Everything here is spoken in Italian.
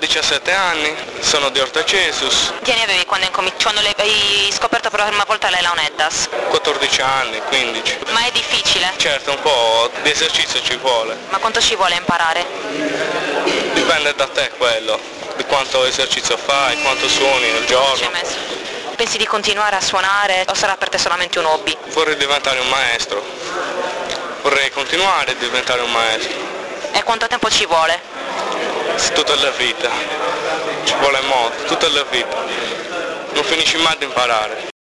17 anni, sono di Ortacesus. Quanti anni avevi quando hai scoperto per la prima volta le launeddas? 14 anni, 15. Ma è difficile? Certo, un po' di esercizio ci vuole. Ma quanto ci vuole imparare? Dipende da te quello, di quanto esercizio fai, quanto suoni nel Ci hai giorno. messo? Pensi di continuare a suonare o sarà per te solamente un hobby? Vorrei diventare un maestro. Vorrei continuare a diventare un maestro. E quanto tempo ci vuole? Tutta la vita. Ci vuole molto, tutta la vita. Non finisci mai di imparare.